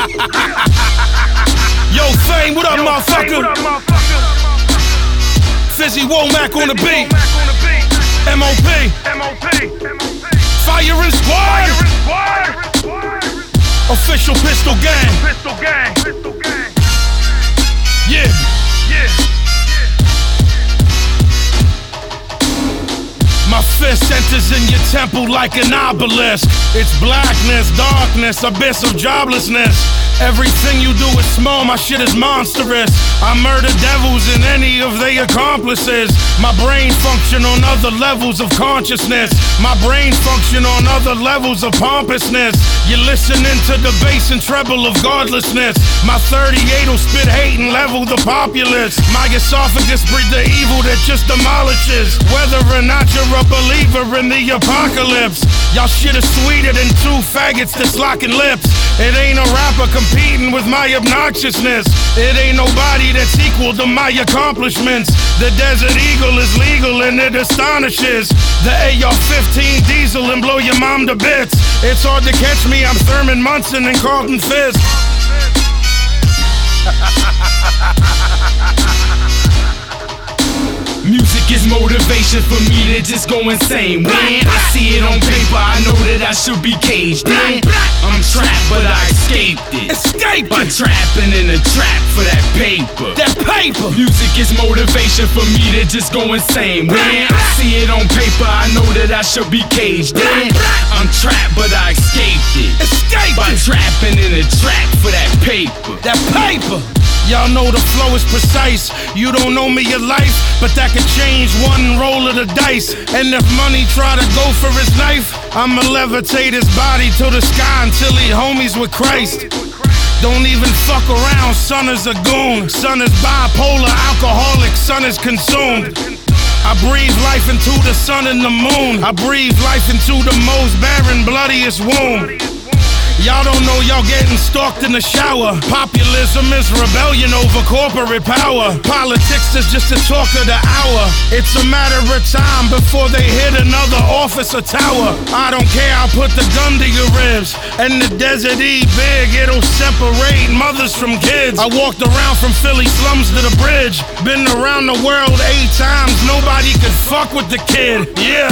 Yo, Fame, what up, motherfucker? Fizzy Womack on the beat. MOP. Firing Squad. Official Pistol Gang. Yeah. My fist enters in your temple like an obelisk. It's blackness, darkness, abyss of joblessness. Everything you do is small, my shit is monstrous. I murder devils and any of their accomplices. My brain function on other levels of consciousness. My brain function on other levels of pompousness. You're listening to the bass and treble of godlessness. My 38 will spit hate and level the populace. My esophagus breathe the evil that just demolishes. Whether or not you're a believer in the apocalypse, y'all shit is sweeter than two faggots that's locking lips. It ain't a rapper competing with my obnoxiousness. It ain't nobody that's equal to my accomplishments. The Desert Eagle is legal and it astonishes. The AR-15 diesel and blow your mom to bits. It's hard to catch me, I'm Thurman Munson and Carlton Fisk. Music is motivation for me to just go insane. When I see it on paper, I know that I should be caged in. I'm trapped, but I escaped it. By trapping in a trap for that paper. Music is motivation for me to just go insane. When I see it on paper, I know that I should be caged in. I'm trapped, but I escaped it. By trapping in a trap for that paper. Y'all know the flow is precise. You don't know me your life, but that could change one roll of the dice. And if money try to go for his knife, I'ma levitate his body to the sky until he homies with Christ. Don't even fuck around, son is a goon. Son is bipolar, alcoholic, son is consumed. I breathe life into the sun and the moon. I breathe life into the most barren, bloodiest womb. Y'all don't know y'all getting stalked in the shower. Populism is rebellion over corporate power. Politics is just the talk of the hour. It's a matter of time before they hit another office or tower. I don't care, I'll put the gun to your ribs. And the Desert E big, it'll separate mothers from kids. I walked around from Philly slums to the bridge. Been around the world 8 times, nobody could fuck with the kid. Yeah.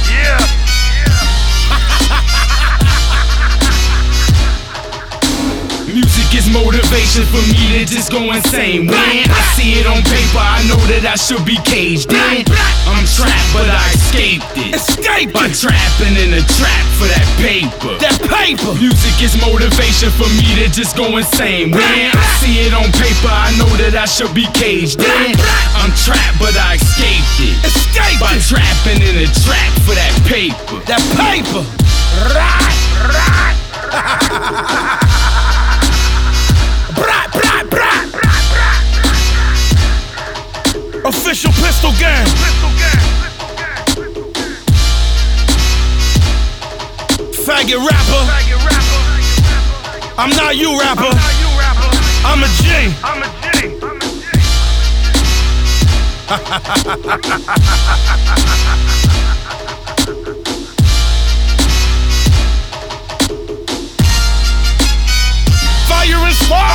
Music is motivation for me to just go insane. When I see it on paper, I know that I should be caged in. I'm trapped, but I escaped it. By trapping in a trap for that paper. Music is motivation for me to just go insane. When I see it on paper, I know that I should be caged in. I'm trapped, but I escaped it. By trapping in a trap for that paper. Official Pistol Gang. Faggot rapper. I'm not you rapper. I'm a G. Firing Squad.